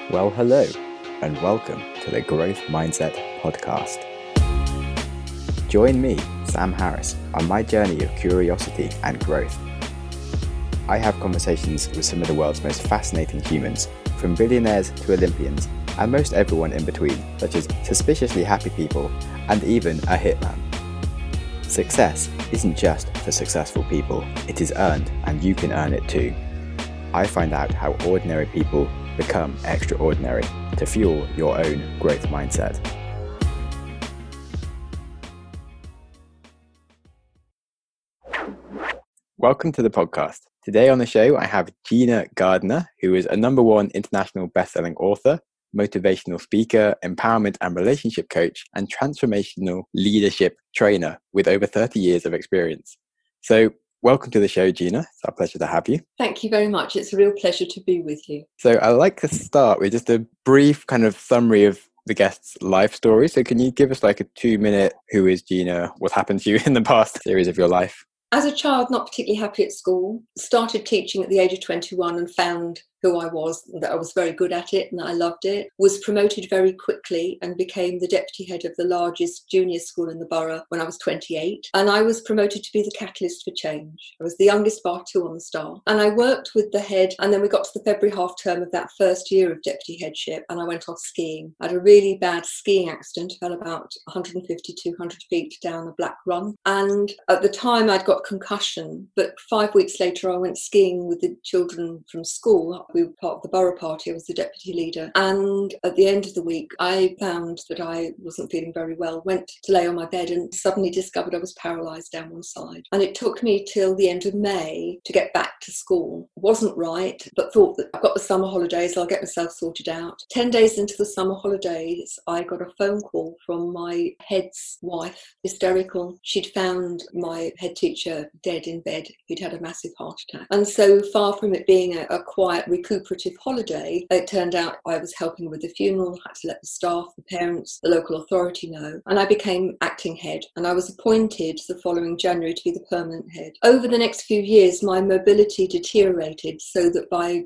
Well, hello, and welcome to the Growth Mindset Podcast. Join me, Sam Harris, on my journey of curiosity and growth. I have conversations with some of the world's most fascinating humans, from billionaires to Olympians, and most everyone in between, such as suspiciously happy people and even a hitman. Success isn't just for successful people, it is earned, and you can earn it too. I find out how ordinary people become extraordinary to fuel your own growth mindset. Welcome to the podcast. Today on the show, I have Gina Gardner, who is a #1 international best-selling author, motivational speaker, empowerment and relationship coach, and transformational leadership trainer with over 30 years of experience. So welcome to the show, Gina. It's our pleasure to have you. Thank you very much. It's a real pleasure to be with you. So I'd like to start with just a brief kind of summary of the guest's life story. So can you give us like a 2-minute, who is Gina, what happened to you in the past series of your life? As a child, not particularly happy at school, started teaching at the age of 21 and found who I was, that I was very good at it and I loved it, was promoted very quickly and became the deputy head of the largest junior school in the borough when I was 28. And I was promoted to be the catalyst for change. I was the youngest bar 2 on the staff. And I worked with the head, and then we got to the February half term of that first year of deputy headship and I went off skiing. I had a really bad skiing accident, fell about 150, 200 feet down a black run. And at the time I'd got concussion, but 5 weeks later I went skiing with the children from school. We were part of the borough party. I was the deputy leader. And at the end of the week, I found that I wasn't feeling very well, went to lay on my bed and suddenly discovered I was paralysed down one side. And it took me till the end of May to get back to school. Wasn't right, but thought that I've got the summer holidays, I'll get myself sorted out. 10 days into the summer holidays, I got a phone call from my head's wife, hysterical. She'd found my head teacher dead in bed. He'd had a massive heart attack. And so far from it being a quiet, recuperative holiday, it turned out I was helping with the funeral, had to let the staff, the parents, the local authority know, and I became acting head, and I was appointed the following January to be the permanent head. Over the next few years, my mobility deteriorated so that by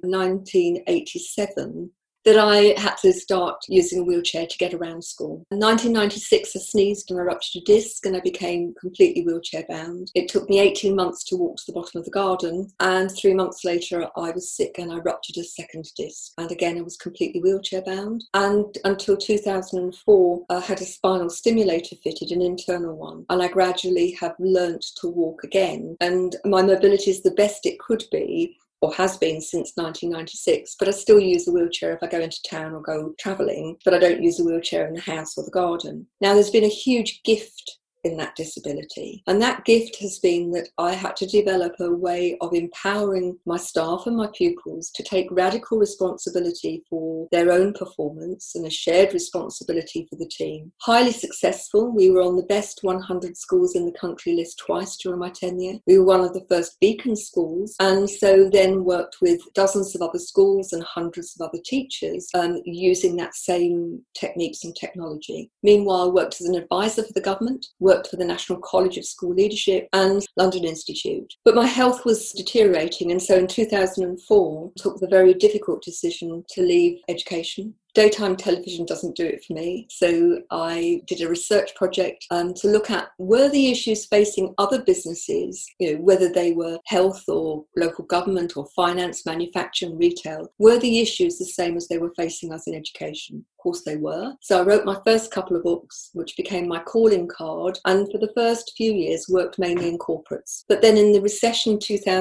1987, that I had to start using a wheelchair to get around school. In 1996, I sneezed and I ruptured a disc and I became completely wheelchair bound. It took me 18 months to walk to the bottom of the garden, and 3 months later I was sick and I ruptured a second disc. And again, I was completely wheelchair bound. And until 2004, I had a spinal stimulator fitted, an internal one. And I gradually have learnt to walk again. And my mobility is the best it could be, or has been since 1996, but I still use a wheelchair if I go into town or go travelling, but I don't use a wheelchair in the house or the garden. Now, there's been a huge gift in that disability, and that gift has been that I had to develop a way of empowering my staff and my pupils to take radical responsibility for their own performance and a shared responsibility for the team. Highly successful. We were on the best 100 schools in the country list twice during my tenure. We were one of the first beacon schools, and so then worked with dozens of other schools and hundreds of other teachers using that same techniques and technology. Meanwhile, worked as an advisor for the government, worked for the National College of School Leadership and London Institute. But my health was deteriorating, and so in 2004 I took the very difficult decision to leave education. Daytime television doesn't do it for me, so I did a research project to look at were the issues facing other businesses, whether they were health or local government or finance, manufacturing, retail, were the issues the same as they were facing us in education? Of course they were. So I wrote my first couple of books, which became my calling card, and for the first few years worked mainly in corporates. But then in the recession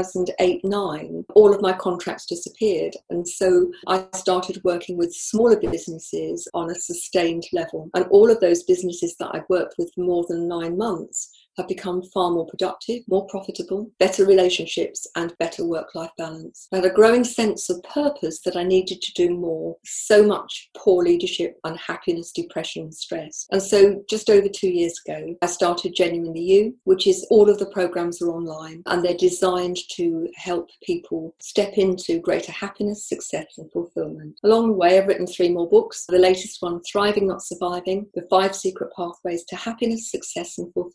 2008-09, all of my contracts disappeared, and so I started working with smaller businesses on a sustained level. And all of those businesses that I've worked with for more than 9 months have become far more productive, more profitable, better relationships and better work-life balance. I had a growing sense of purpose that I needed to do more. So much poor leadership, unhappiness, depression, stress. And so just over 2 years ago, I started Genuinely You, which is all of the programs are online and they're designed to help people step into greater happiness, success and fulfillment. Along the way, I've written 3 more books. The latest one, Thriving Not Surviving, The 5 Secret Pathways to Happiness, Success and Fulfillment. I'm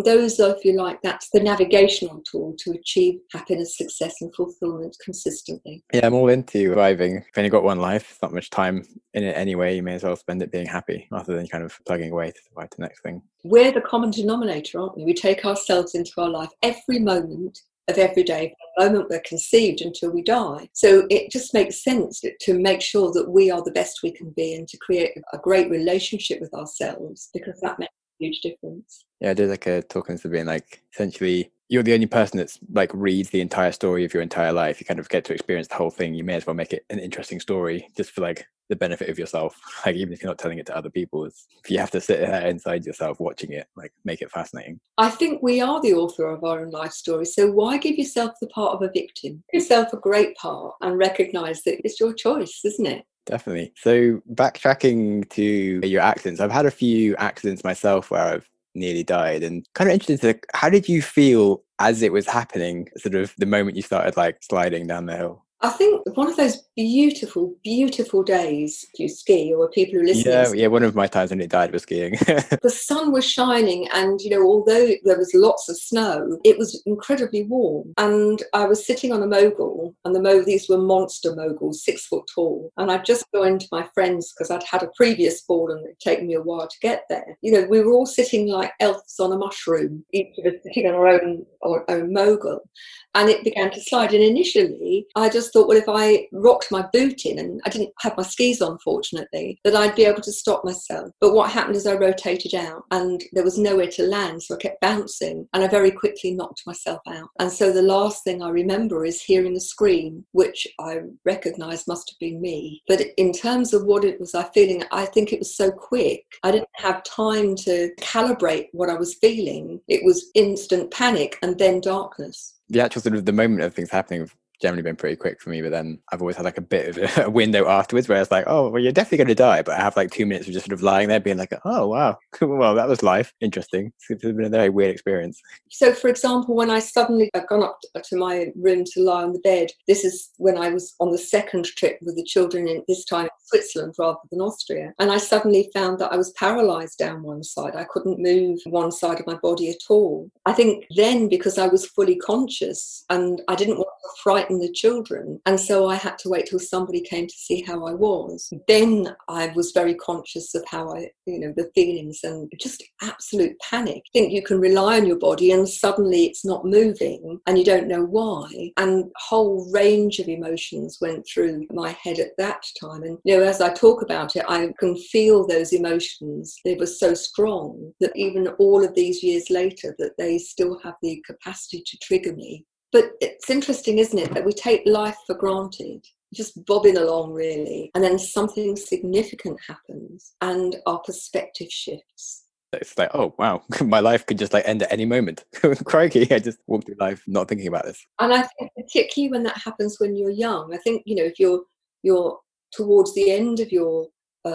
And those are, if you like, that's the navigational tool to achieve happiness, success and fulfillment consistently. Yeah, I'm all into thriving. You've only got one life, it's not much time in it anyway. You may as well spend it being happy rather than kind of plugging away to survive the next thing. We're the common denominator, aren't we? We take ourselves into our life every moment of every day, from the moment we're conceived until we die. So it just makes sense to make sure that we are the best we can be and to create a great relationship with ourselves, because that makes a huge difference. Yeah, I did like a talking to being like, essentially, you're the only person that's like reads the entire story of your entire life. You kind of get to experience the whole thing. You may as well make it an interesting story just for like the benefit of yourself. Like, even if you're not telling it to other people, if you have to sit there inside yourself watching it, like, make it fascinating. I think we are the author of our own life story. So why give yourself the part of a victim? Give yourself a great part and recognise that it's your choice, isn't it? Definitely. So backtracking to your accidents, I've had a few accidents myself where I've nearly died, and kind of interested to how did you feel as it was happening, sort of the moment you started like sliding down the hill? I think one of those beautiful, beautiful days, if you ski, or people who listen. Yeah, one of my times when it died was skiing. The sun was shining and, although there was lots of snow, it was incredibly warm. And I was sitting on a mogul, and these were monster moguls, 6 foot tall. And I'd just gone to my friends because I'd had a previous fall and it'd taken me a while to get there. We were all sitting like elves on a mushroom, each of us sitting on our own mogul. And it began to slide. And initially, I just thought, well, if I rocked my boot in, and I didn't have my skis on, fortunately, that I'd be able to stop myself. But what happened is I rotated out and there was nowhere to land. So I kept bouncing and I very quickly knocked myself out. And so the last thing I remember is hearing a scream, which I recognised must have been me. But in terms of what it was I feeling, I think it was so quick. I didn't have time to calibrate what I was feeling. It was instant panic and then darkness. The actual sort of the moment of things happening have generally been pretty quick for me, but then I've always had like a bit of a window afterwards where it's like, oh, well, you're definitely going to die, but I have like 2 minutes of just sort of lying there being like, oh wow, well, that was life, interesting. It's been a very weird experience. So for example, when I'd gone up to my room to lie on the bed, this is when I was on the second trip with the children, in this time in Switzerland rather than Austria, and I suddenly found that I was paralysed down one side. I couldn't move one side of my body at all. I think then, because I was fully conscious and I didn't want to frighten the children, and so I had to wait till somebody came to see how I was. Then I was very conscious of how the feelings, and just absolute panic. I think you can rely on your body and suddenly it's not moving and you don't know why, and a whole range of emotions went through my head at that time. And as I talk about it, I can feel those emotions. They were so strong that even all of these years later, that they still have the capacity to trigger me. But it's interesting, isn't it, that we take life for granted, just bobbing along really, and then something significant happens and our perspective shifts. It's like, oh wow, my life could just like end at any moment. Crikey, I just walked through life not thinking about this. And I think particularly when that happens when you're young, I think if you're towards the end of your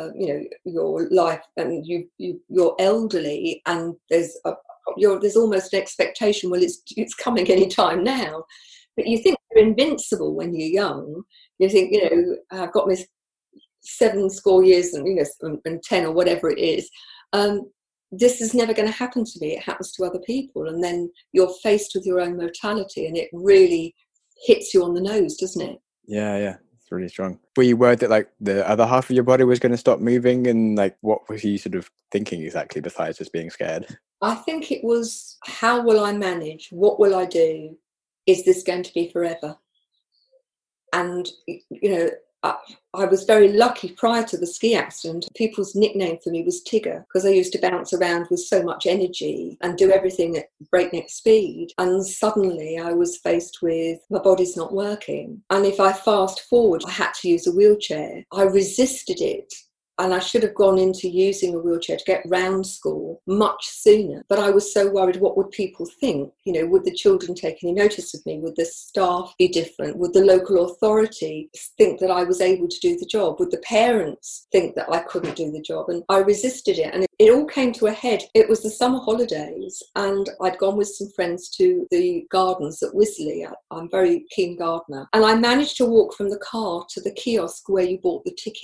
your life and you're elderly, and there's almost an expectation, well, it's coming any time now. But you think you're invincible when you're young. You think, I've got my 7 score years and 10 or whatever it is. This is never going to happen to me. It happens to other people. And then you're faced with your own mortality, and it really hits you on the nose, doesn't it? Yeah. It's really strong. Were you worried that like the other half of your body was going to stop moving, and like what was you sort of thinking exactly besides just being scared? I think it was, how will I manage? What will I do? Is this going to be forever? And, I was very lucky prior to the ski accident. People's nickname for me was Tigger, because I used to bounce around with so much energy and do everything at breakneck speed. And suddenly I was faced with, my body's not working. And if I fast forward, I had to use a wheelchair. I resisted it. And I should have gone into using a wheelchair to get round school much sooner. But I was so worried, what would people think? Would the children take any notice of me? Would the staff be different? Would the local authority think that I was able to do the job? Would the parents think that I couldn't do the job? And I resisted it. And it all came to a head. It was the summer holidays, and I'd gone with some friends to the gardens at Wisley. I'm a very keen gardener. And I managed to walk from the car to the kiosk where you bought the ticket.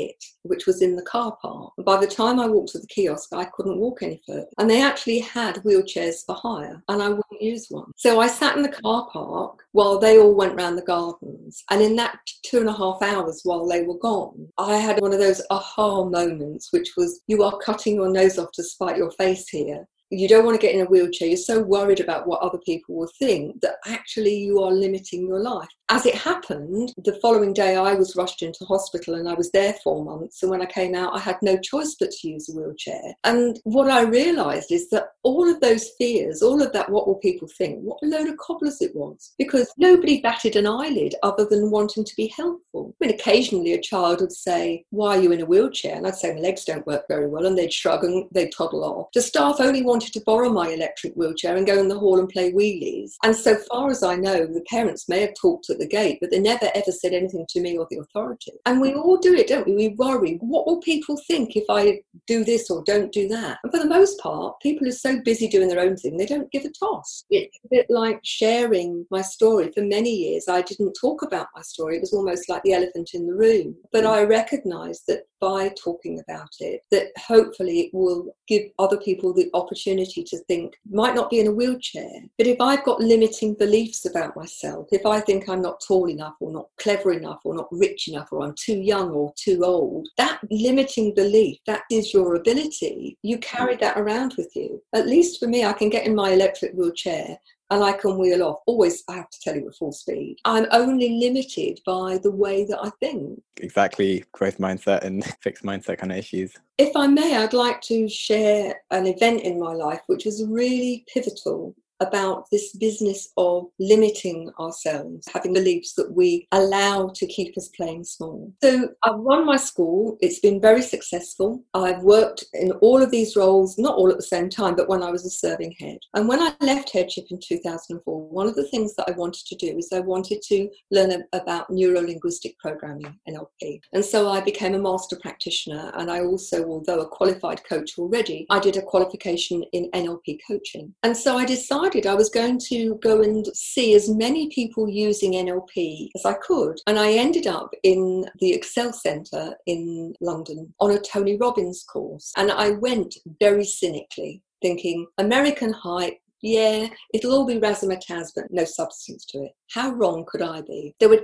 which was in the car park. By the time I walked to the kiosk, I couldn't walk any further. And they actually had wheelchairs for hire, and I wouldn't use one. So I sat in the car park while they all went round the gardens. And in that 2.5 hours while they were gone, I had one of those aha moments, which was, you are cutting your nose off to spite your face here. You don't want to get in a wheelchair. You're so worried about what other people will think that actually you are limiting your life. As it happened, the following day I was rushed into hospital and I was there 4 months. And when I came out, I had no choice but to use a wheelchair. And what I realised is that all of those fears, all of that, what will people think, what a load of cobblers it was. Because nobody batted an eyelid other than wanting to be helpful. I mean, occasionally a child would say, why are you in a wheelchair? And I'd say, my legs don't work very well. And they'd shrug and they'd toddle off. The staff only wanted to borrow my electric wheelchair and go in the hall and play wheelies. And so far as I know, the parents may have talked at the gate, but they never ever said anything to me or the authority. And we all do it, don't we? We worry, what will people think if I do this or don't do that? And for the most part, people are so busy doing their own thing, they don't give a toss. It's a bit like sharing my story. For many years, I didn't talk about my story. It was almost like the elephant in the room. But I recognised that by talking about it, that hopefully it will give other people the opportunity to think, might not be in a wheelchair, but if I've got limiting beliefs about myself, if I think I'm not tall enough or not clever enough or not rich enough or I'm too young or too old, that limiting belief, that is your ability. You carry that around with you. At least for me, I can get in my electric wheelchair and I can wheel off. Always, I have to tell you, at full speed. I'm only limited by the way that I think. Exactly, growth mindset and fixed mindset kind of issues. If I may, I'd like to share an event in my life which was really pivotal about this business of limiting ourselves, having beliefs that we allow to keep us playing small. So I've run my school. It's been very successful. I've worked in all of these roles, not all at the same time, but when I was a serving head. And when I left headship in 2004, one of the things that I wanted to do is I wanted to learn about neuro-linguistic programming, NLP. And so I became a master practitioner. And I also, although a qualified coach already, I did a qualification in NLP coaching. And so I decided I was going to go and see as many people using NLP as I could. And I ended up in the Excel Centre in London on a Tony Robbins course. And I went very cynically, thinking, American hype, yeah, it'll all be razzmatazz, but no substance to it. How wrong could I be? There were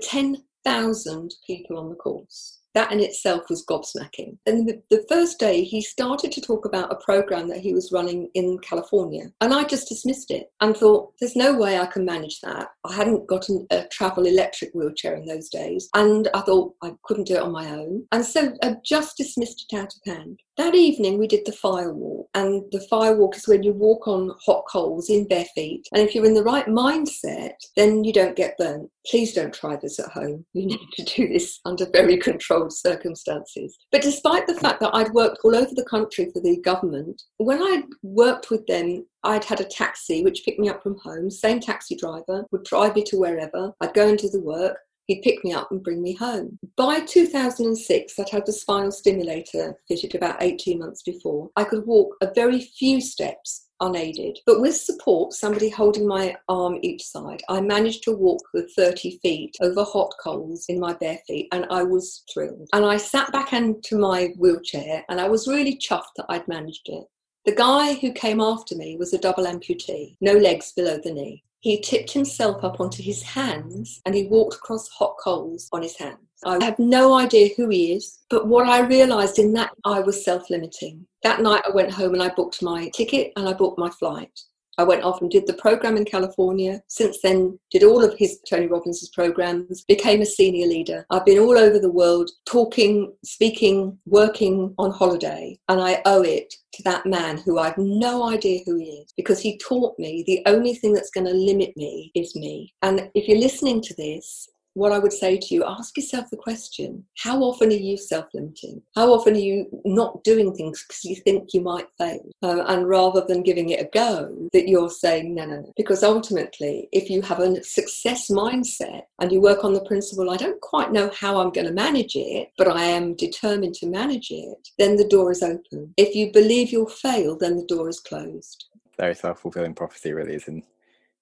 10,000 people on the course. That in itself was gobsmacking. And the first day he started to talk about a program that he was running in California. And I just dismissed it and thought, there's no way I can manage that. I hadn't got a travel electric wheelchair in those days. And I thought I couldn't do it on my own. And so I just dismissed it out of hand. That evening we did the fire walk. And the fire walk is when you walk on hot coals in bare feet. And if you're in the right mindset, then you don't get burnt. Please don't try this at home. You need to do this under very controlled circumstances. But despite the fact that I'd worked all over the country for the government, when I worked with them, I'd had a taxi which picked me up from home. Same taxi driver would drive me to wherever. I'd go and do the work. He'd pick me up and bring me home. By 2006, I'd had the spinal stimulator fitted about 18 months before. I could walk a very few steps unaided. But with support, somebody holding my arm each side, I managed to walk the 30 feet over hot coals in my bare feet, and I was thrilled. And I sat back into my wheelchair, and I was really chuffed that I'd managed it. The guy who came after me was a double amputee, no legs below the knee. He tipped himself up onto his hands and he walked across hot coals on his hands. I have no idea who he is, but what I realised in that, I was self-limiting. That night I went home and I booked my ticket and I booked my flight. I went off and did the program in California. Since then, did all of his Tony Robbins' programs, became a senior leader. I've been all over the world, talking, speaking, working on holiday. And I owe it to that man who I've no idea who he is, because he taught me the only thing that's going to limit me is me. And if you're listening to this, what I would say to you, ask yourself the question, how often are you self-limiting? How often are you not doing things because you think you might fail? And rather than giving it a go, that you're saying, no. Because ultimately, if you have a success mindset and you work on the principle, I don't quite know how I'm going to manage it, but I am determined to manage it, then the door is open. If you believe you'll fail, then the door is closed. Very self-fulfilling prophecy, really, isn't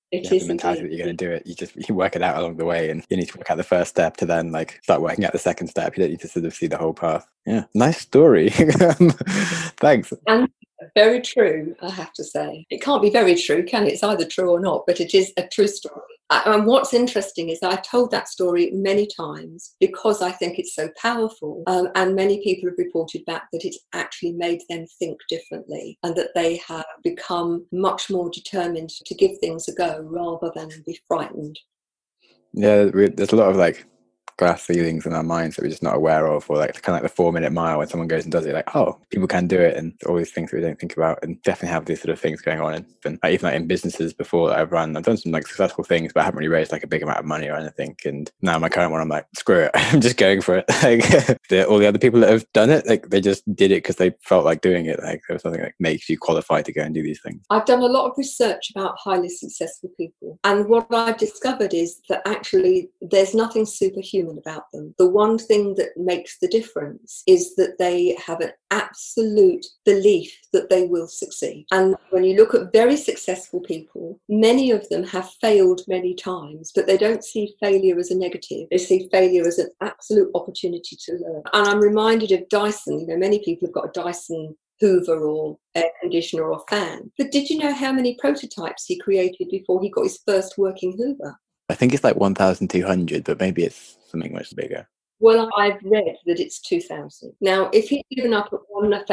It You have the is mentality indeed. that you're going to do it. You work it out along the way, and you need to work out the first step to then like start working out the second step. You don't need to sort of see the whole path. Yeah, nice story. Thanks. And very true, I have to say. It can't be very true, can it? It's either true or not, but it is a true story. And what's interesting is I've told that story many times because I think it's so powerful. And many people have reported back that it's actually made them think differently and that they have become much more determined to give things a go rather than be frightened. Yeah, there's a lot of like glass ceilings in our minds that we're just not aware of, or like kind of like the 4-minute mile when someone goes and does it, like, oh, people can do it, and all these things that we don't think about, and definitely have these sort of things going on. And like, even like in businesses before that I've run, I've done some like successful things, but I haven't really raised like a big amount of money or anything. And now my current one, I'm like, screw it, I'm just going for it. Like all the other people that have done it, like they just did it because they felt like doing it. Like there was something that makes you qualified to go and do these things. I've done a lot of research about highly successful people, and what I've discovered is that actually there's nothing superhuman about them. The one thing that makes the difference is that they have an absolute belief that they will succeed. And when you look at very successful people, many of them have failed many times, but they don't see failure as a negative. They see failure as an absolute opportunity to learn. And I'm reminded of Dyson. You know, many people have got a Dyson Hoover or air conditioner or fan. But did you know how many prototypes he created before he got his first working Hoover? I think it's like 1,200, but maybe it's something much bigger. Well, I've read that it's 2,000. Now, if he'd given up at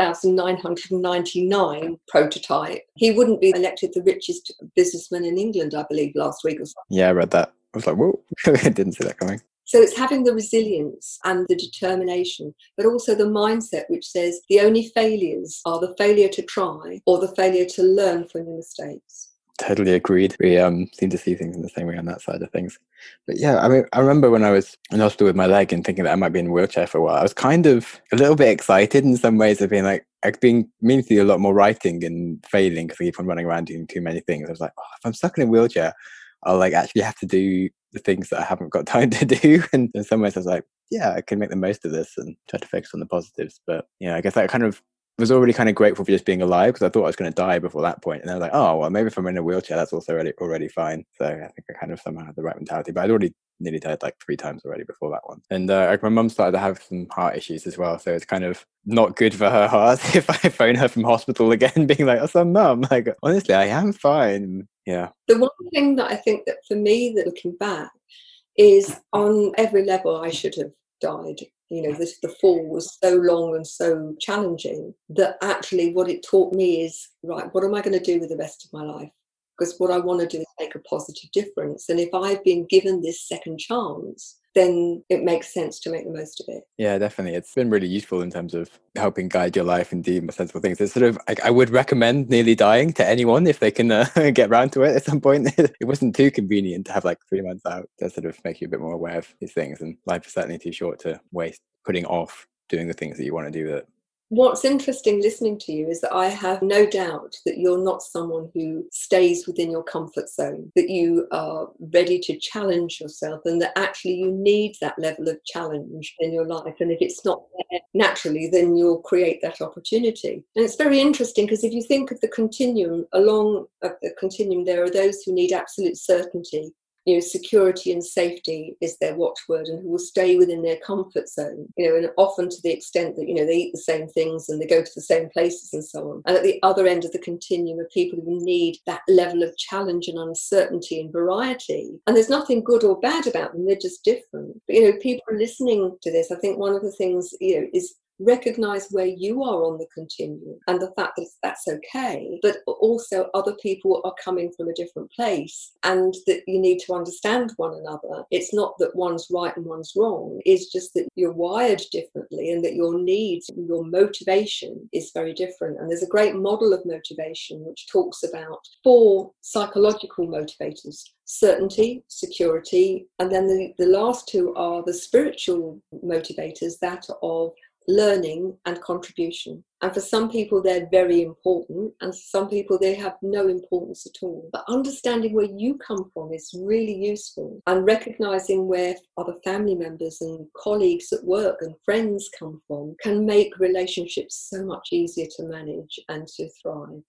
1,999 prototype, he wouldn't be elected the richest businessman in England, I believe, last week or something. Yeah, I read that. I was like, whoa, I didn't see that coming. So it's having the resilience and the determination, but also the mindset which says the only failures are the failure to try or the failure to learn from your mistakes. Totally agreed. We seem to see things in the same way on that side of things. But yeah, I mean, I remember when I was in hospital with my leg and thinking that I might be in a wheelchair for a while, I was kind of a little bit excited in some ways of being like, I've been meaning to do a lot more writing and failing because I keep on running around doing too many things. I was like, oh, if I'm stuck in a wheelchair, I'll like actually have to do the things that I haven't got time to do. And in some ways I was like, yeah, I can make the most of this and try to focus on the positives. But yeah, I guess that kind of was already kind of grateful for just being alive because I thought I was going to die before that point. And I was like, oh, well, maybe if I'm in a wheelchair, that's also already fine. So I think I kind of somehow had the right mentality. But I'd already nearly died like 3 times already before that one. And my mum started to have some heart issues as well. So it's kind of not good for her heart if I phone her from hospital again, being like, oh, so mum, like, honestly, I am fine. Yeah. The one thing that I think that for me, that looking back, is on every level I should have died. You know, the fall was so long and so challenging that actually what it taught me is, right, what am I going to do with the rest of my life? Because what I want to do is make a positive difference. And if I've been given this second chance, then it makes sense to make the most of it. Yeah, definitely. It's been really useful in terms of helping guide your life and do more sensible things. It's sort of, I would recommend nearly dying to anyone if they can get around to it at some point. It wasn't too convenient to have like 3 months out to sort of make you a bit more aware of these things. And life is certainly too short to waste putting off doing the things that you want to do with it. What's interesting listening to you is that I have no doubt that you're not someone who stays within your comfort zone, that you are ready to challenge yourself and that actually you need that level of challenge in your life. And if it's not there naturally, then you'll create that opportunity. And it's very interesting because if you think of the continuum, along the continuum, there are those who need absolute certainty. You know, security and safety is their watchword, and who will stay within their comfort zone, you know, and often to the extent that, you know, they eat the same things and they go to the same places and so on. And at the other end of the continuum are people who need that level of challenge and uncertainty and variety. And there's nothing good or bad about them, they're just different. But, you know, people listening to this, I think one of the things, you know, is recognize where you are on the continuum and the fact that that's okay, but also other people are coming from a different place and that you need to understand one another. It's not that one's right and one's wrong, it's just that you're wired differently and that your needs, your motivation is very different. And there's a great model of motivation which talks about 4 psychological motivators: certainty, security, and then the last 2 are the spiritual motivators, that of learning and contribution. And for some people they're very important, and for some people they have no importance at all. But understanding where you come from is really useful, and recognizing where other family members and colleagues at work and friends come from can make relationships so much easier to manage and to thrive.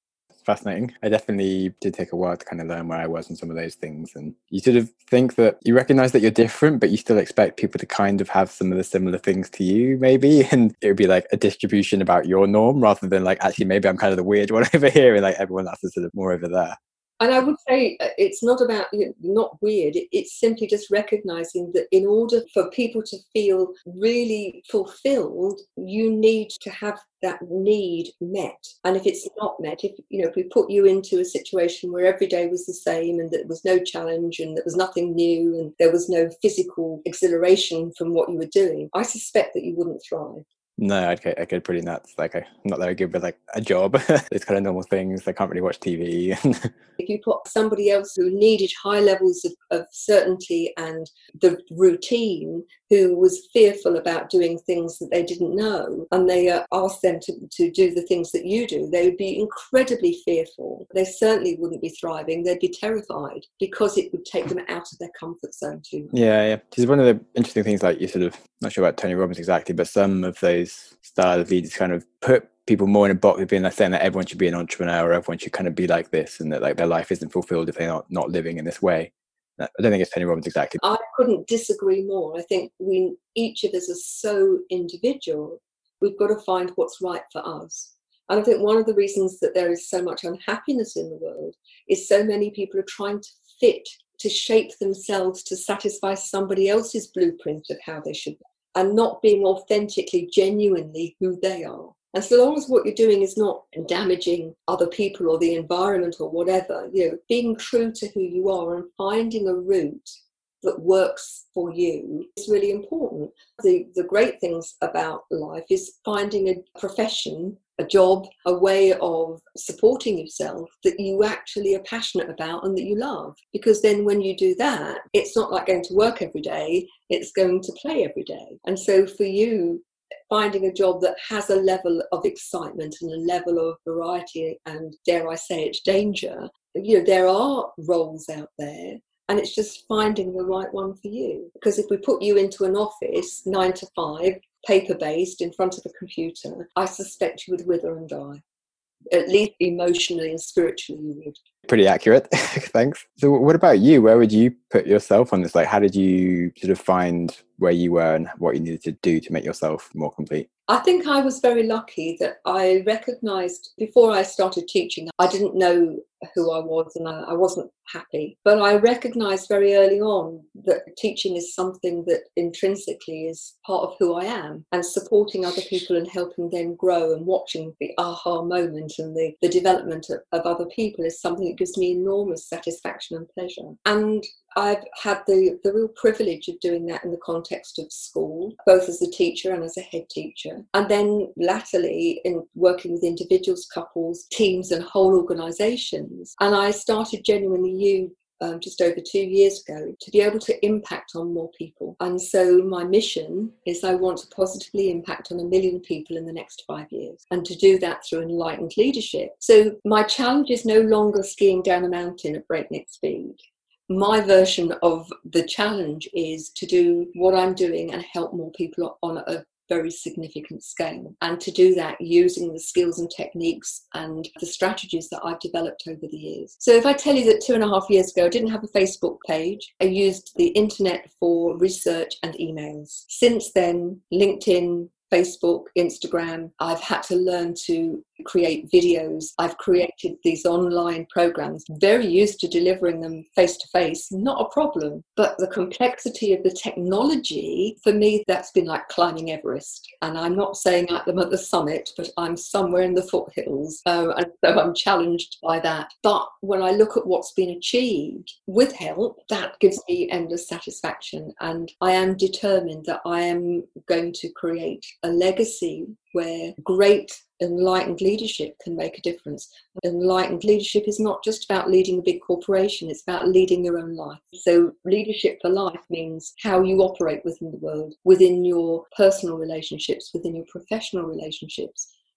fascinating. I definitely did take a while to kind of learn where I was in some of those things. And you sort of think that you recognize that you're different, but you still expect people to kind of have some of the similar things to you, maybe. And it would be like a distribution about your norm rather than like, actually, maybe I'm kind of the weird one over here and like everyone else is sort of more over there. And I would say it's not about, not weird. It's simply just recognizing that in order for people to feel really fulfilled, you need to have that need met. And if it's not met, if we put you into a situation where every day was the same and there was no challenge and there was nothing new and there was no physical exhilaration from what you were doing, I suspect that you wouldn't thrive. No, I get pretty nuts. Like I'm not very good with like a job. It's kind of normal things. I can't really watch TV. If you put somebody else who needed high levels of certainty and the routine, who was fearful about doing things that they didn't know, and they asked them to do the things that you do, they would be incredibly fearful. They certainly wouldn't be thriving. They'd be terrified because it would take them out of their comfort zone too much. Yeah. This is one of the interesting things, like you sort of, not sure about Tony Robbins exactly, but some of those style of leaders kind of put people more in a box of being like saying that everyone should be an entrepreneur or everyone should kind of be like this and that like their life isn't fulfilled if they're not living in this way. I don't think it's Tony Robbins exactly. I couldn't disagree more. I think each of us are so individual. We've got to find what's right for us. And I think one of the reasons that there is so much unhappiness in the world is so many people are trying to fit, to shape themselves to satisfy somebody else's blueprint of how they should be, and not being authentically, genuinely who they are. And so long as what you're doing is not damaging other people or the environment or whatever, being true to who you are and finding a route that works for you is really important. The great things about life is finding a profession, a job, a way of supporting yourself that you actually are passionate about and that you love. Because then when you do that, it's not like going to work every day, it's going to play every day. And so for you, finding a job that has a level of excitement and a level of variety and, dare I say it, danger, there are roles out there. And it's just finding the right one for you. Because if we put you into an office, 9 to 5, paper-based, in front of a computer, I suspect you would wither and die. At least emotionally and spiritually you would. Pretty accurate. Thanks. So what about you? Where would you put yourself on this? Like, how did you sort of find where you were and what you needed to do to make yourself more complete? I think I was very lucky that I recognised, before I started teaching, I didn't know who I was and I wasn't happy. But I recognised very early on that teaching is something that intrinsically is part of who I am, and supporting other people and helping them grow and watching the aha moment and the development of other people is something that gives me enormous satisfaction and pleasure. And I've had the real privilege of doing that in the context of school, both as a teacher and as a head teacher. And then latterly in working with individuals, couples, teams and whole organisations. And I started Genuinely You just over 2 years ago to be able to impact on more people. And so my mission is I want to positively impact on 1 million people in the next 5 years, and to do that through enlightened leadership. So my challenge is no longer skiing down a mountain at breakneck speed. My version of the challenge is to do what I'm doing and help more people on a very significant scale, and to do that using the skills and techniques and the strategies that I've developed over the years. So if I tell you that 2.5 years ago I didn't have a Facebook page, I used the internet for research and emails. Since then, LinkedIn, Facebook, Instagram, I've had to learn to create videos. I've created these online programs, very used to delivering them face to face, not a problem. But the complexity of the technology, for me, that's been like climbing Everest. And I'm not saying I'm at the summit, but I'm somewhere in the foothills. And so I'm challenged by that. But when I look at what's been achieved with help, that gives me endless satisfaction. And I am determined that I am going to create a legacy where great enlightened leadership can make a difference. Enlightened leadership is not just about leading a big corporation, it's about leading your own life. So leadership for life means how you operate within the world, within your personal relationships, within your professional relationships,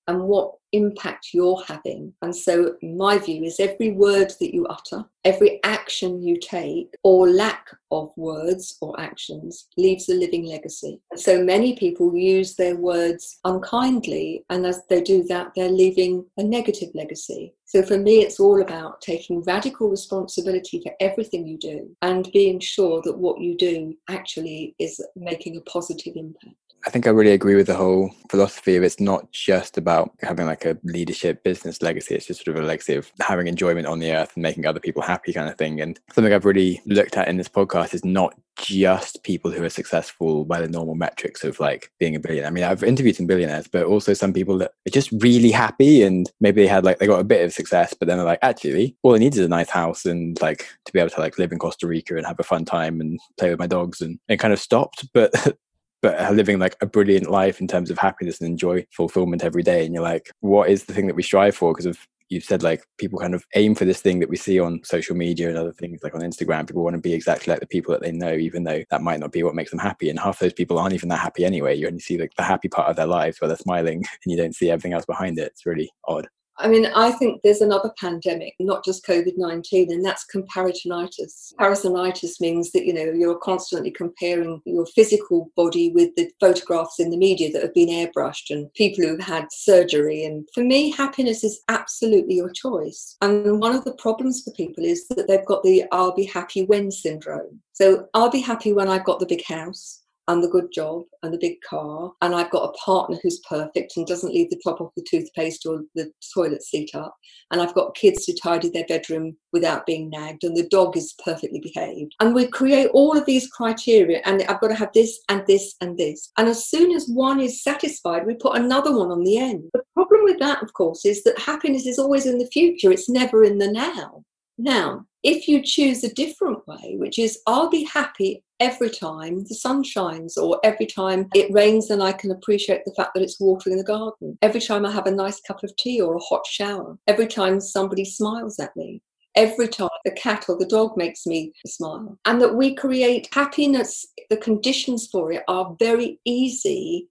and what impact you're having. And so my view is every word that you utter, every action you take, or lack of words or actions, leaves a living legacy. And so many people use their words unkindly, and as they do that, they're leaving a negative legacy. So for me, it's all about taking radical responsibility for everything you do and being sure that what you do actually is making a positive impact. I think I really agree with the whole philosophy of it's not just about having like a leadership business legacy. It's just sort of a legacy of having enjoyment on the earth and making other people happy kind of thing. And something I've really looked at in this podcast is not just people who are successful by the normal metrics of like being a billionaire. I mean, I've interviewed some billionaires, but also some people that are just really happy, and maybe they got a bit of success, but then they're like, actually, all I need is a nice house and like to be able to like live in Costa Rica and have a fun time and play with my dogs, and it kind of stopped. But are living like a brilliant life in terms of happiness and enjoy fulfillment every day. And you're like, what is the thing that we strive for? Because you've said like people kind of aim for this thing that we see on social media and other things like on Instagram. People want to be exactly like the people that they know, even though that might not be what makes them happy. And half those people aren't even that happy anyway. You only see like the happy part of their lives where they're smiling, and you don't see everything else behind it. It's really odd. I mean, I think there's another pandemic, not just COVID-19, and that's comparisonitis. Comparisonitis means that, you're constantly comparing your physical body with the photographs in the media that have been airbrushed and people who've had surgery. And for me, happiness is absolutely your choice. And one of the problems for people is that they've got the I'll be happy when syndrome. So I'll be happy when I've got the big house and the good job and the big car, and I've got a partner who's perfect and doesn't leave the top of the toothpaste or the toilet seat up, and I've got kids who tidy their bedroom without being nagged, and the dog is perfectly behaved. And we create all of these criteria, and I've got to have this and this and this. And as soon as one is satisfied, we put another one on the end. The problem with that, of course, is that happiness is always in the future. It's never in the now. Now, if you choose a different way, which is I'll be happy every time the sun shines, or every time it rains and I can appreciate the fact that it's watering the garden, every time I have a nice cup of tea or a hot shower, every time somebody smiles at me, every time the cat or the dog makes me smile, and that we create happiness, the conditions for it are very easy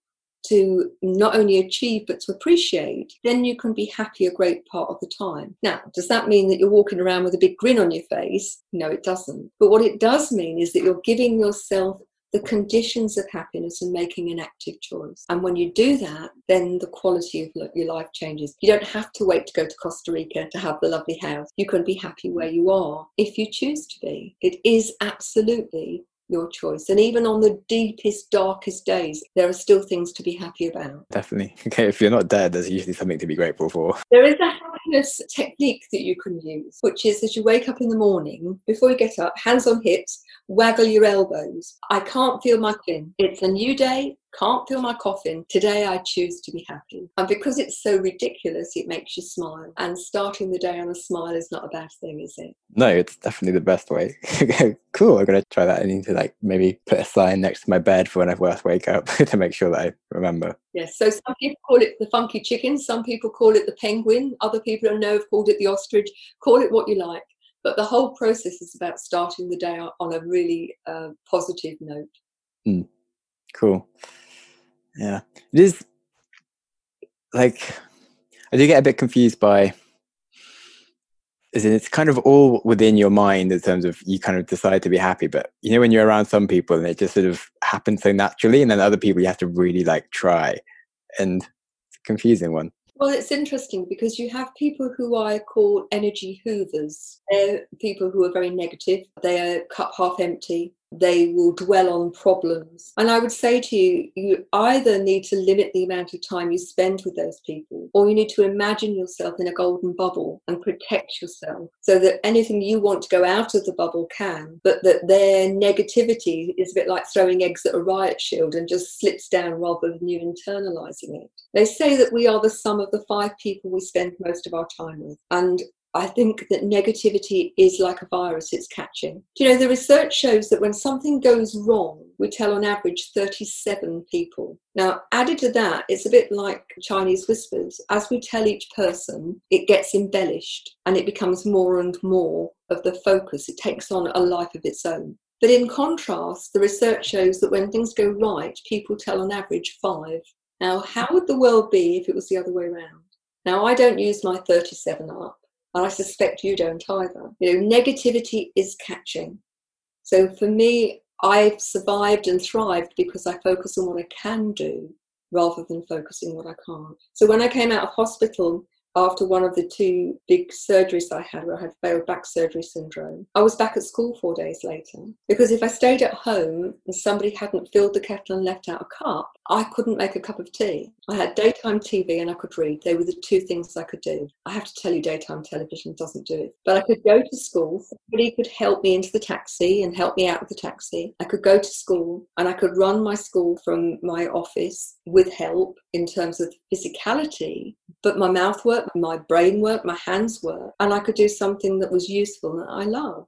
to not only achieve but to appreciate, then you can be happy a great part of the time. Now, does that mean that you're walking around with a big grin on your face? No, it doesn't. But what it does mean is that you're giving yourself the conditions of happiness and making an active choice. And when you do that, then the quality of your life changes. You don't have to wait to go to Costa Rica to have the lovely house. You can be happy where you are if you choose to be. It is absolutely your choice. And even on the deepest, darkest days, there are still things to be happy about. Definitely. Okay, if you're not dead, there's usually something to be grateful for. There is a happiness technique that you can use, which is as you wake up in the morning, before you get up, hands on hips, waggle your elbows. I can't feel my coffin. It's a new day. Can't feel my coffin. Today I choose to be happy. And because it's so ridiculous, it makes you smile. And starting the day on a smile is not a bad thing, is it? No, it's definitely the best way. Cool. I'm going to try that. I need to maybe put a sign next to my bed for when I first wake up to make sure that I remember. Yes. So some people call it the funky chicken. Some people call it the penguin. Other people I know have called it the ostrich. Call it what you like. But the whole process is about starting the day on a really positive note. Cool. Yeah. It is I do get a bit confused by, it's kind of all within your mind in terms of you kind of decide to be happy, but when you're around some people and it just sort of happens so naturally, and then other people you have to really try, and it's a confusing one. Well, it's interesting because you have people who I call energy hoovers. They're people who are very negative. They are cup half empty. They will dwell on problems. And I would say to you, you either need to limit the amount of time you spend with those people, or you need to imagine yourself in a golden bubble and protect yourself so that anything you want to go out of the bubble can, but that their negativity is a bit like throwing eggs at a riot shield and just slips down rather than you internalizing it. They say that we are the sum of the 5 people we spend most of our time with. And I think that negativity is like a virus, it's catching. The research shows that when something goes wrong, we tell on average 37 people. Now, added to that, it's a bit like Chinese whispers. As we tell each person, it gets embellished and it becomes more and more of the focus. It takes on a life of its own. But in contrast, the research shows that when things go right, people tell on average 5. Now, how would the world be if it was the other way around? Now, I don't use my 37 up, and I suspect you don't either. Negativity is catching. So for me, I've survived and thrived because I focus on what I can do rather than focusing on what I can't. So when I came out of hospital after one of the 2 big surgeries I had, where I had failed back surgery syndrome, I was back at school 4 days later. Because if I stayed at home and somebody hadn't filled the kettle and left out a cup, I couldn't make a cup of tea. I had daytime TV and I could read. They were the 2 things I could do. I have to tell you, daytime television doesn't do it. But I could go to school. Somebody could help me into the taxi and help me out of the taxi. I could go to school and I could run my school from my office with help in terms of physicality. But my mouth worked, my brain worked, my hands worked, and I could do something that was useful and that I loved.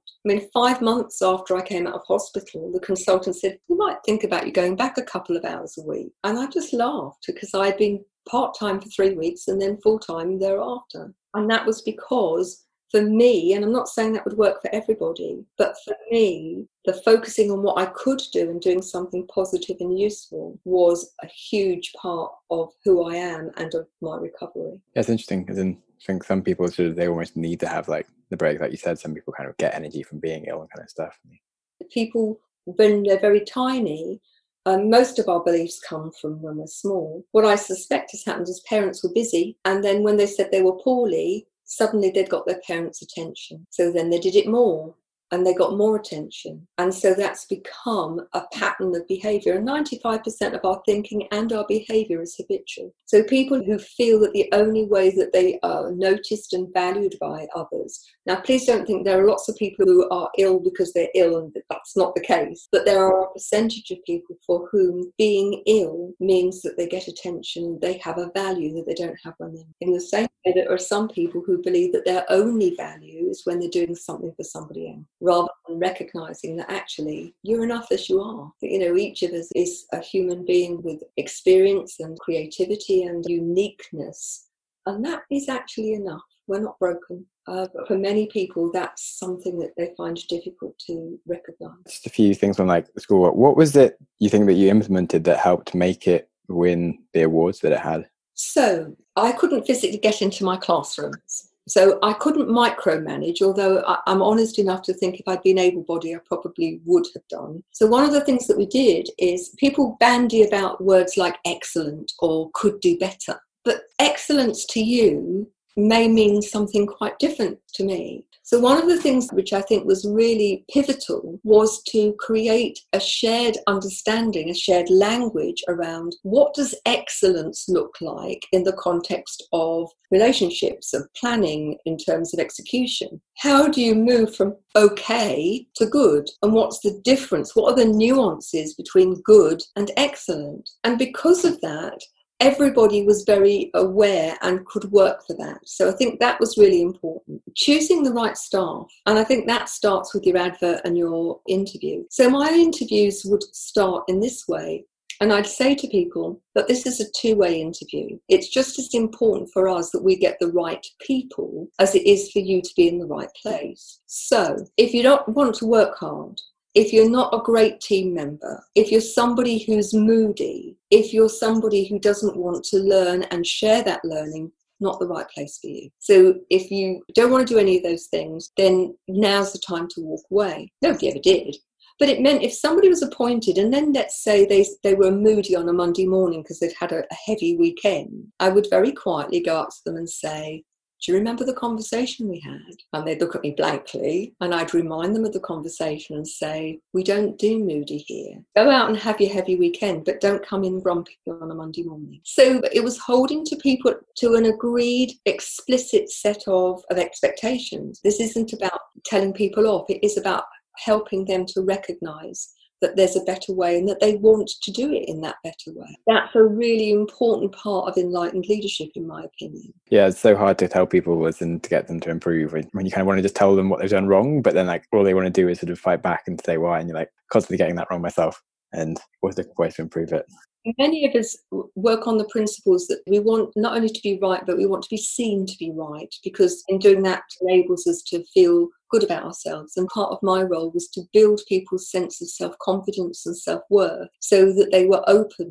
5 months after I came out of hospital, the consultant said, you might think about you going back a couple of hours a week. And I just laughed because I'd been part-time for 3 weeks and then full-time thereafter. And that was because for me, and I'm not saying that would work for everybody, but for me, the focusing on what I could do and doing something positive and useful was a huge part of who I am and of my recovery. Yeah, it's interesting because I think some people they almost need to have like the break, like you said. Some people kind of get energy from being ill and kind of stuff. People, when they're very tiny, most of our beliefs come from when we're small. What I suspect has happened is parents were busy, and then when they said they were poorly, suddenly they'd got their parents' attention. So then they did it more and they got more attention. And so that's become a pattern of behaviour. And 95% of our thinking and our behaviour is habitual. So people who feel that the only way that they are noticed and valued by others. Now, please don't think there are lots of people who are ill because they're ill, and that's not the case. But there are a percentage of people for whom being ill means that they get attention, they have a value that they don't have when they're in the same way. There are some people who believe that their only value is when they're doing something for somebody else, rather than recognising that actually you're enough as you are. That, each of us is a human being with experience and creativity and uniqueness, and that is actually enough. We're not broken. But for many people, that's something that they find difficult to recognise. Just a few things on like the school. What was it you think that you implemented that helped make it win the awards that it had? So I couldn't physically get into my classrooms. So I couldn't micromanage, although I'm honest enough to think if I'd been able-bodied, I probably would have done. So one of the things that we did is people bandy about words like excellent or could do better. But excellence to you may mean something quite different to me. So one of the things which I think was really pivotal was to create a shared understanding, a shared language around what does excellence look like in the context of relationships, of planning in terms of execution. How do you move from okay to good? And what's the difference? What are the nuances between good and excellent? And because of that, everybody was very aware and could work for that. So I think that was really important. Choosing the right staff. And I think that starts with your advert and your interview. So my interviews would start in this way. And I'd say to people that this is a two-way interview. It's just as important for us that we get the right people as it is for you to be in the right place. So if you don't want to work hard, if you're not a great team member, if you're somebody who's moody, if you're somebody who doesn't want to learn and share that learning, not the right place for you. So if you don't want to do any of those things, then now's the time to walk away. Nobody ever did. But it meant if somebody was appointed and then let's say they were moody on a Monday morning because they'd had a heavy weekend, I would very quietly go up to them and say, do you remember the conversation we had? And they'd look at me blankly and I'd remind them of the conversation and say, we don't do moody here. Go out and have your heavy weekend, but don't come in grumpy on a Monday morning. So it was holding to people to an agreed, explicit set of expectations. This isn't about telling people off. It is about helping them to recognise that there's a better way and that they want to do it in that better way. That's a really important part of enlightened leadership, in my opinion. Yeah, it's so hard to tell people and to get them to improve when you kind of want to just tell them what they've done wrong, but then like all they want to do is sort of fight back and say why, and you're like constantly getting that wrong myself and what's the way to improve it? Many of us work on the principles that we want not only to be right, but we want to be seen to be right, because in doing that enables us to feel good about ourselves. And part of my role was to build people's sense of self-confidence and self-worth so that they were open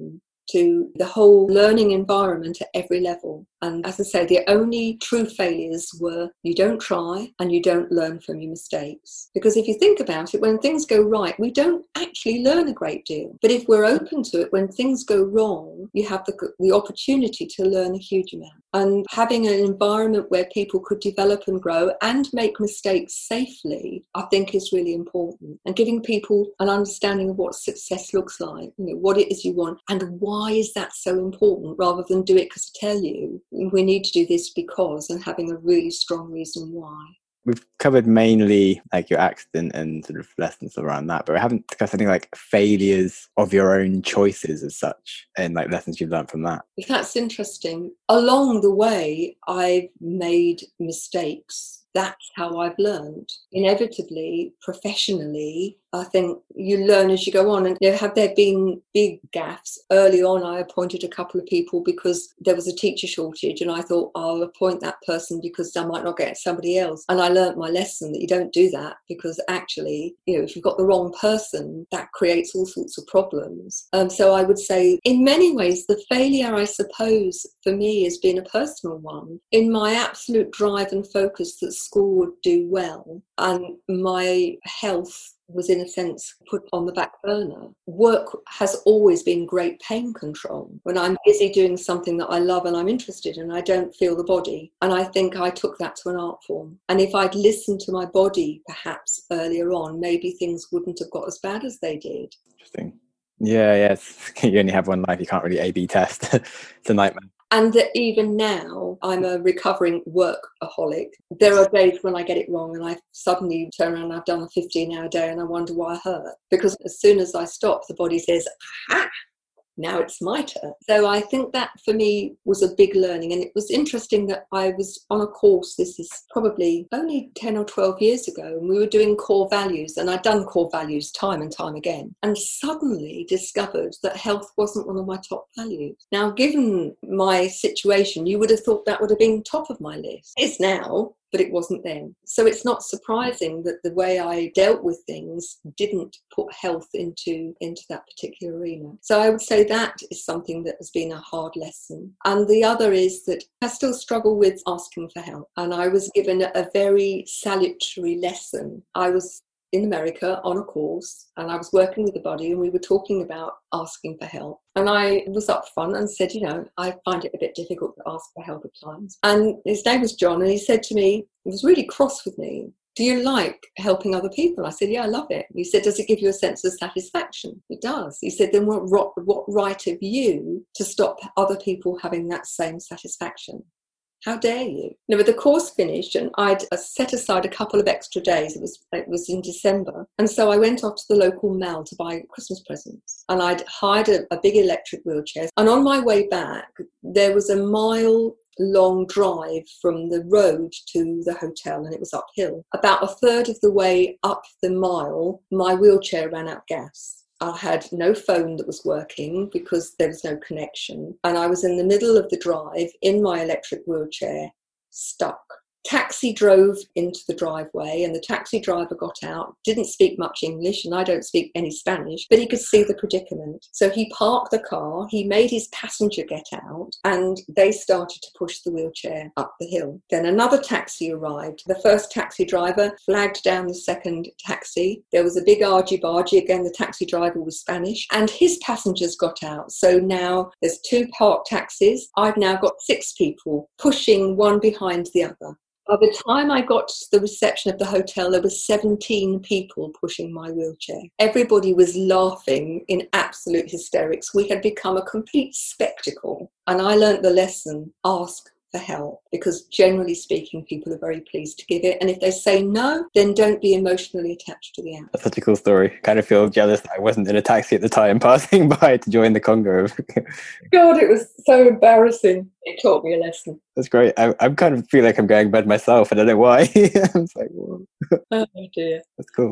to the whole learning environment at every level. And as I say, the only true failures were you don't try and you don't learn from your mistakes. Because if you think about it, when things go right, we don't actually learn a great deal. But if we're open to it, when things go wrong, you have the opportunity to learn a huge amount. And having an environment where people could develop and grow and make mistakes safely, I think is really important. And giving people an understanding of what success looks like, what it is you want, and why is that so important, rather than do it because I tell you, we need to do this because, and having a really strong reason why. We've covered mainly like your accident and sort of lessons around that, but we haven't discussed anything like failures of your own choices as such, and like lessons you've learned from that. That's interesting. Along the way, I've made mistakes. That's how I've learned. Inevitably, professionally, I think you learn as you go on. And have there been big gaffes? Early on, I appointed a couple of people because there was a teacher shortage, and I thought, I'll appoint that person because I might not get somebody else. And I learnt my lesson that you don't do that, because actually, if you've got the wrong person, that creates all sorts of problems. So I would say, in many ways, the failure, I suppose, for me has been a personal one. In my absolute drive and focus that school would do well, and my health was in a sense put on the back burner. Work has always been great pain control. When I'm busy doing something that I love and I'm interested in, I don't feel the body. And I think I took that to an art form. And if I'd listened to my body perhaps earlier on, maybe things wouldn't have got as bad as they did. Interesting. Yeah. You only have one life. You can't really A/B test. It's a nightmare. And that even now, I'm a recovering workaholic. There are days when I get it wrong and I suddenly turn around and I've done a 15-hour day and I wonder why I hurt. Because as soon as I stop, the body says, aha, now it's my turn. So I think that for me was a big learning. And it was interesting that I was on a course, this is probably only 10 or 12 years ago, and we were doing core values, and I'd done core values time and time again, and suddenly discovered that health wasn't one of my top values. Now, given my situation, you would have thought that would have been top of my list. It's now, but it wasn't then. So it's not surprising that the way I dealt with things didn't put health into that particular arena. So I would say that is something that has been a hard lesson. And the other is that I still struggle with asking for help. And I was given a very salutary lesson. I was in America on a course, and I was working with the body, and we were talking about asking for help. And I was upfront and said, I find it a bit difficult to ask for help at times. And his name was John, and he said to me, he was really cross with me, do you like helping other people? I said, yeah, I love it. He said, does it give you a sense of satisfaction? It does. He said, then what right have you to stop other people having that same satisfaction? How dare you? But the course finished and I'd set aside a couple of extra days. It was in December. And so I went off to the local mall to buy Christmas presents. And I'd hired a big electric wheelchair. And on my way back, there was a mile-long drive from the road to the hotel, and it was uphill. About a third of the way up the mile, my wheelchair ran out of gas. I had no phone that was working because there was no connection. And I was in the middle of the drive in my electric wheelchair, stuck. Taxi drove into the driveway, and the taxi driver got out, didn't speak much English, and I don't speak any Spanish, but he could see the predicament. So he parked the car, he made his passenger get out, and they started to push the wheelchair up the hill. Then another taxi arrived. The first taxi driver flagged down the second taxi. There was a big argy-bargy. Again, the taxi driver was Spanish, and his passengers got out. So now there's 2 parked taxis. I've now got 6 people pushing one behind the other. By the time I got to the reception of the hotel, there were 17 people pushing my wheelchair. Everybody was laughing in absolute hysterics. We had become a complete spectacle. And I learnt the lesson, ask for help, because generally speaking, people are very pleased to give it. And if they say no, then don't be emotionally attached to the act. That's such a cool story. Kind of feel jealous that I wasn't in a taxi at the time passing by to join the Congo. God, it was so embarrassing. It taught me a lesson. That's great. I kind of feel like I'm going bad myself. I don't know why. I'm like, whoa. Oh dear. That's cool. Yeah.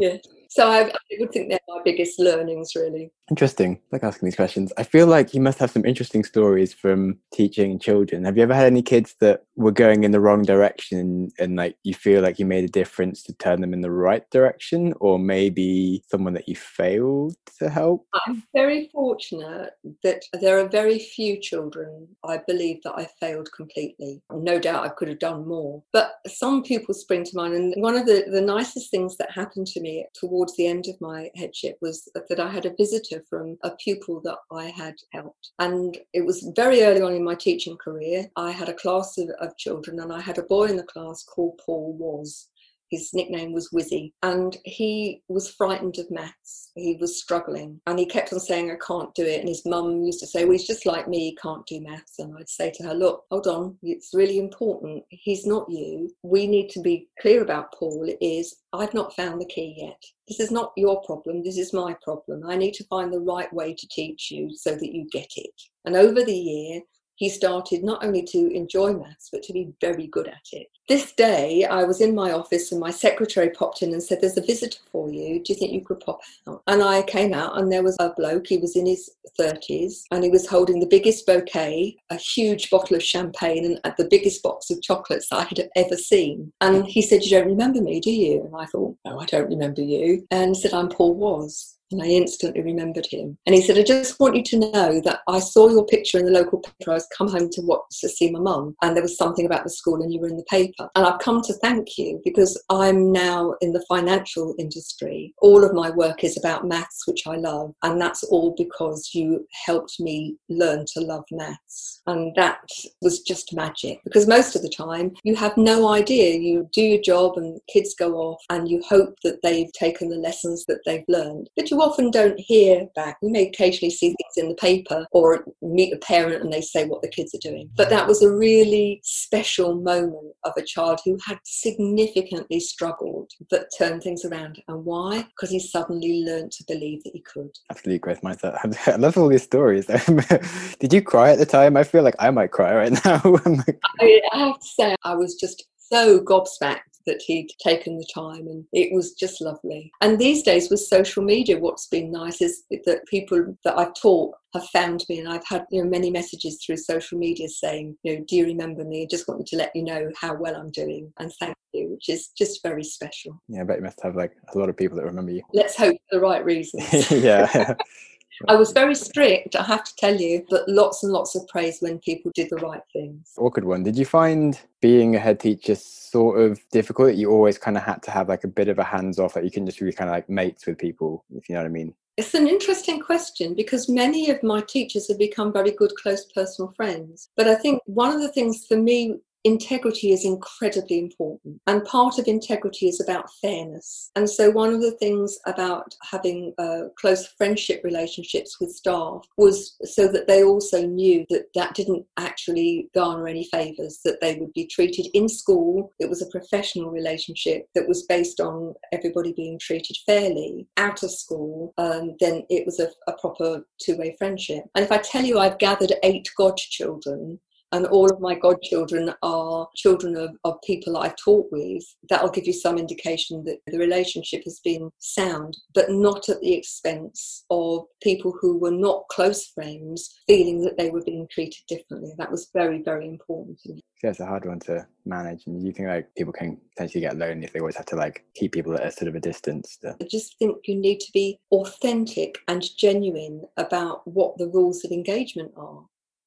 So I would think they're my biggest learnings, really. Interesting. I like asking these questions. I feel like you must have some interesting stories from teaching children. Have you ever had any kids that were going in the wrong direction and like you feel like you made a difference to turn them in the right direction, or maybe someone that you failed to help? I'm very fortunate that there are very few children, I believe, that I failed completely. No doubt I could have done more. But some pupils spring to mind. And one of the nicest things that happened to me towards the end of my headship was that I had a visitor from a pupil that I had helped. And it was very early on in my teaching career. I had a class of children, and I had a boy in the class called Paul Was. His nickname was Wizzy, and he was frightened of maths. He was struggling, and he kept on saying, I can't do it. And his mum used to say, well, he's just like me, he can't do maths. And I'd say to her, look, hold on, it's really important. He's not you. We need to be clear about Paul. It is, I've not found the key yet. This is not your problem. This is my problem. I need to find the right way to teach you so that you get it. And over the year, he started not only to enjoy maths, but to be very good at it. This day, I was in my office and my secretary popped in and said, there's a visitor for you. Do you think you could pop out? And I came out and there was a bloke. He was in his 30s and he was holding the biggest bouquet, a huge bottle of champagne and the biggest box of chocolates I had ever seen. And he said, you don't remember me, do you? And I thought, no, I don't remember you. And he said, I'm Paul Was. And I instantly remembered him. And he said, I just want you to know that I saw your picture in the local paper. I was come home to see my mum, and there was something about the school and you were in the paper. And I've come to thank you because I'm now in the financial industry. All of my work is about maths, which I love. And that's all because you helped me learn to love maths. And that was just magic, because most of the time you have no idea. You do your job and kids go off and you hope that they've taken the lessons that they've learned. But you often don't hear back. We may occasionally see things in the paper or meet a parent and they say what the kids are doing. But that was a really special moment of a child who had significantly struggled but turned things around. And why? Because he suddenly learned to believe that he could. Absolutely growth mindset. I love all these stories. Did you cry at the time? I feel like I might cry right now. I have to say, I was just so gobsmacked that he'd taken the time, and it was just lovely. And these days with social media, what's been nice is that people that I've taught have found me, and I've had many messages through social media saying, do you remember me? I just wanted to let you know how well I'm doing and thank you, which is just very special. Yeah, I bet you must have like a lot of people that remember you. Let's hope for the right reasons. Yeah. I was very strict, I have to tell you, but lots and lots of praise when people did the right things. Awkward one. Did you find being a head teacher sort of difficult, that you always kind of had to have like a bit of a hands off, that you can just really kind of like mates with people, if you know what I mean? It's an interesting question, because many of my teachers have become very good, close personal friends. But I think one of the things for me, integrity is incredibly important, and part of integrity is about fairness. And so one of the things about having close friendship relationships with staff was so that they also knew that that didn't actually garner any favours, that they would be treated in school. It was a professional relationship that was based on everybody being treated fairly. Out of school, then it was a proper two-way friendship. And if I tell you I've gathered 8 godchildren, and all of my godchildren are children of people I've taught with, that'll give you some indication that the relationship has been sound, but not at the expense of people who were not close friends feeling that they were being treated differently. That was very, very important to me. Yeah, it's a hard one to manage. And you think like people can potentially get lonely if they always have to like keep people at a sort of a distance? I just think you need to be authentic and genuine about what the rules of engagement are.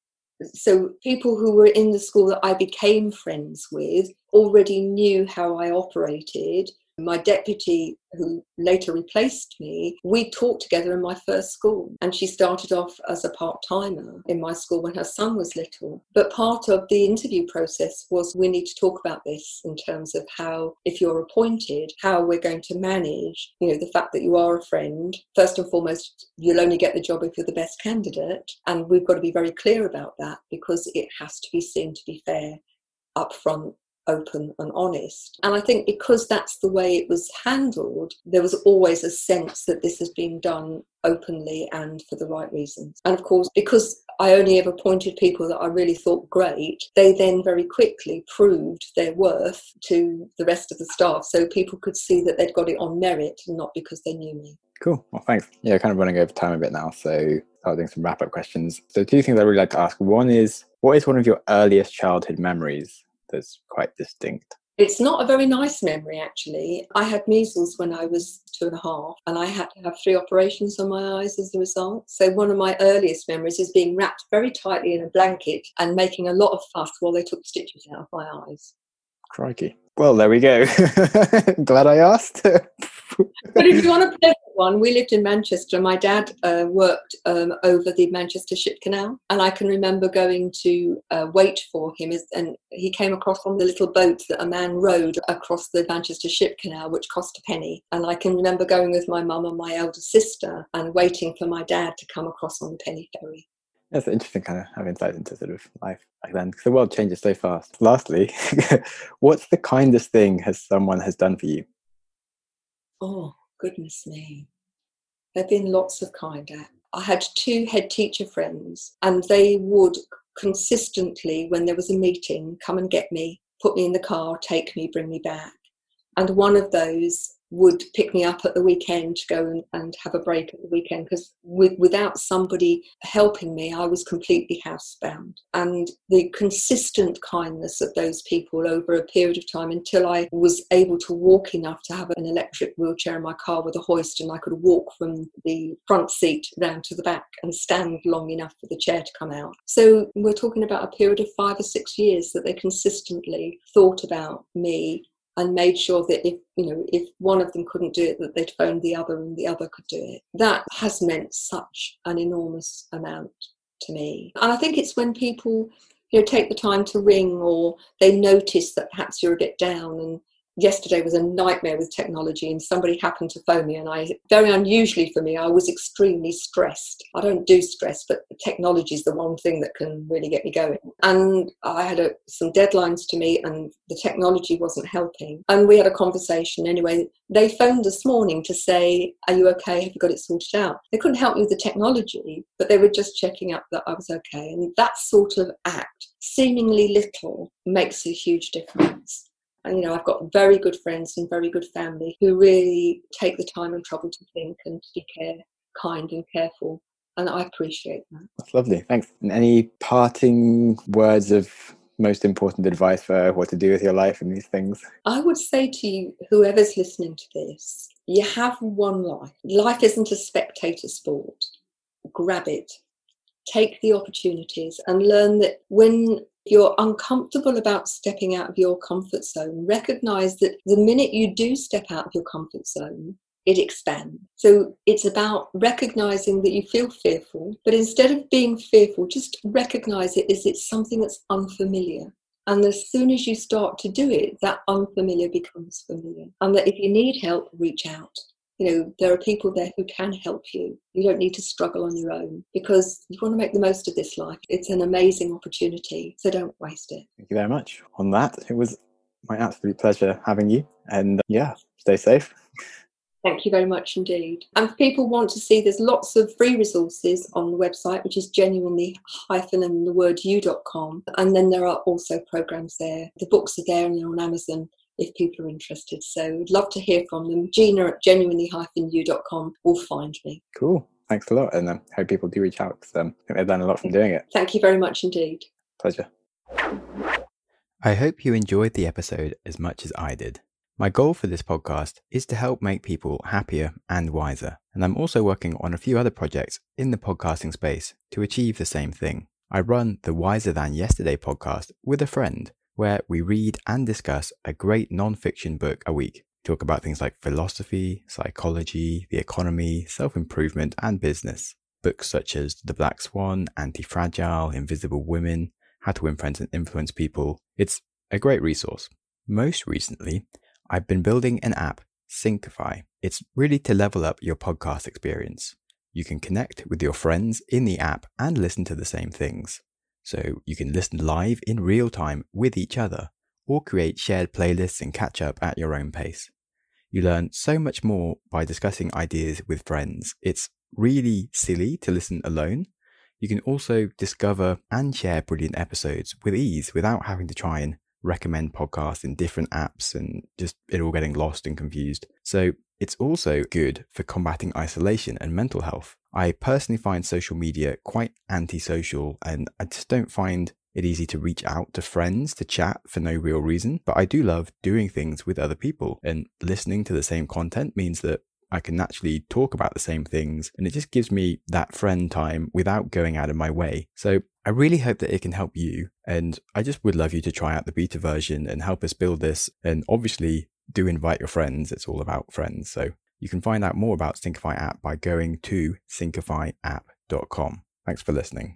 So people who were in the school that I became friends with already knew how I operated. My deputy, who later replaced me, we taught together in my first school, and she started off as a part-timer in my school when her son was little. But part of the interview process was, we need to talk about this in terms of how, if you're appointed, how we're going to manage, the fact that you are a friend. First and foremost, you'll only get the job if you're the best candidate, and we've got to be very clear about that, because it has to be seen to be fair up front. open and honest. And I think because that's the way it was handled, there was always a sense that this has been done openly and for the right reasons. And of course, because I only ever appointed people that I really thought great, they then very quickly proved their worth to the rest of the staff, so people could see that they'd got it on merit and not because they knew me. Cool. Well, thanks. Yeah, kind of running over time a bit now, so I'll do some wrap-up questions. So 2 things I really like to ask. One is, what is one of your earliest childhood memories that's quite distinct? It's not a very nice memory, actually. I had measles when I was 2.5, and I had to have 3 operations on my eyes as a result. So one of my earliest memories is being wrapped very tightly in a blanket and making a lot of fuss while they took stitches out of my eyes. Crikey. Well, there we go. Glad I asked. But if you want a pleasant one, we lived in Manchester. My dad worked over the Manchester Ship Canal, and I can remember going to wait for him, and he came across on the little boat that a man rowed across the Manchester Ship Canal, which cost a penny. And I can remember going with my mum and my elder sister and waiting for my dad to come across on the penny ferry. That's interesting, kind of have insight into sort of life back then, because the world changes so fast. Lastly, what's the kindest thing someone has done for you? Oh, goodness me. There have been lots of kind acts. I had 2 head teacher friends, and they would consistently, when there was a meeting, come and get me, put me in the car, take me, bring me back. And one of those would pick me up at the weekend to go and have a break at the weekend, because without somebody helping me, I was completely housebound. And the consistent kindness of those people over a period of time, until I was able to walk enough to have an electric wheelchair in my car with a hoist, and I could walk from the front seat round to the back and stand long enough for the chair to come out. So we're talking about a period of 5 or 6 years that they consistently thought about me and made sure that if one of them couldn't do it, that they'd phone the other and the other could do it. That has meant such an enormous amount to me. And I think it's when people take the time to ring, or they notice that perhaps you're a bit down. And yesterday was a nightmare with technology, and somebody happened to phone me, and very unusually for me, I was extremely stressed. I don't do stress, but technology is the one thing that can really get me going. And I had some deadlines to meet, and the technology wasn't helping. And we had a conversation anyway. They phoned this morning to say, "Are you okay? Have you got it sorted out?" They couldn't help me with the technology, but they were just checking up that I was okay. And that sort of act, seemingly little, makes a huge difference. And, I've got very good friends and very good family who really take the time and trouble to think and to be kind and careful. And I appreciate that. That's lovely. Thanks. And any parting words of most important advice for what to do with your life and these things? I would say to you, whoever's listening to this, you have one life. Life isn't a spectator sport. Grab it. Take the opportunities and learn that when you're uncomfortable about stepping out of your comfort zone, recognize that the minute you do step out of your comfort zone, it expands. So it's about recognizing that you feel fearful, but instead of being fearful, just recognize it as it's something that's unfamiliar. And as soon as you start to do it, that unfamiliar becomes familiar. And that if you need help, reach out. There are people there who can help you. You don't need to struggle on your own, because you want to make the most of this life. It's an amazing opportunity, so don't waste it. Thank you very much. On that, it was my absolute pleasure having you. And stay safe. Thank you very much indeed. And if people want to see, there's lots of free resources on the website, which is genuinely-and-the-word-you.com. And then there are also programs there. The books are there and they're on Amazon if people are interested. So I'd love to hear from them. Gina at genuinely-you.com will find me. Cool. Thanks a lot. And I hope people do reach out, because I think they've learned a lot from doing it. Thank you very much indeed. Pleasure. I hope you enjoyed the episode as much as I did. My goal for this podcast is to help make people happier and wiser. And I'm also working on a few other projects in the podcasting space to achieve the same thing. I run the Wiser Than Yesterday podcast with a friend, where we read and discuss a great non-fiction book a week. Talk about things like philosophy, psychology, the economy, self-improvement, and business. Books such as The Black Swan, Anti-Fragile, Invisible Women, How to Win Friends and Influence People. It's a great resource. Most recently, I've been building an app, Syncify. It's really to level up your podcast experience. You can connect with your friends in the app and listen to the same things. So you can listen live in real time with each other, or create shared playlists and catch up at your own pace. You learn so much more by discussing ideas with friends. It's really silly to listen alone. You can also discover and share brilliant episodes with ease without having to try and recommend podcasts in different apps and just it all getting lost and confused. So it's also good for combating isolation and mental health. I personally find social media quite antisocial, and I just don't find it easy to reach out to friends to chat for no real reason. But I do love doing things with other people, and listening to the same content means that I can naturally talk about the same things, and it just gives me that friend time without going out of my way. So I really hope that it can help you, and I just would love you to try out the beta version and help us build this. And obviously do invite your friends. It's all about friends. So you can find out more about Syncify app by going to syncifyapp.com. Thanks for listening.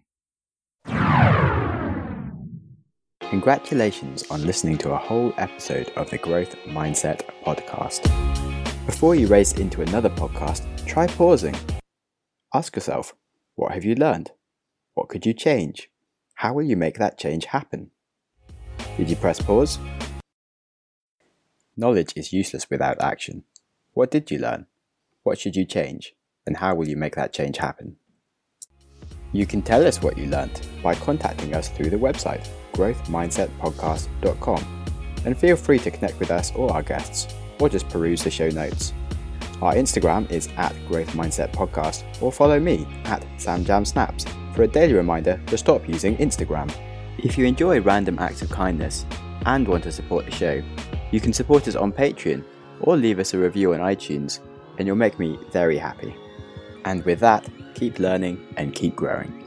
Congratulations on listening to a whole episode of the Growth Mindset podcast. Before you race into another podcast, try pausing. Ask yourself, what have you learned? What could you change? How will you make that change happen? Did you press pause? Knowledge is useless without action. What did you learn? What should you change? And how will you make that change happen? You can tell us what you learned by contacting us through the website, growthmindsetpodcast.com, and feel free to connect with us or our guests, or just peruse the show notes. Our Instagram is @growthmindsetpodcast, or follow me @samjamsnaps for a daily reminder to stop using Instagram. If you enjoy random acts of kindness and want to support the show, you can support us on Patreon or leave us a review on iTunes, and you'll make me very happy. And with that, keep learning and keep growing.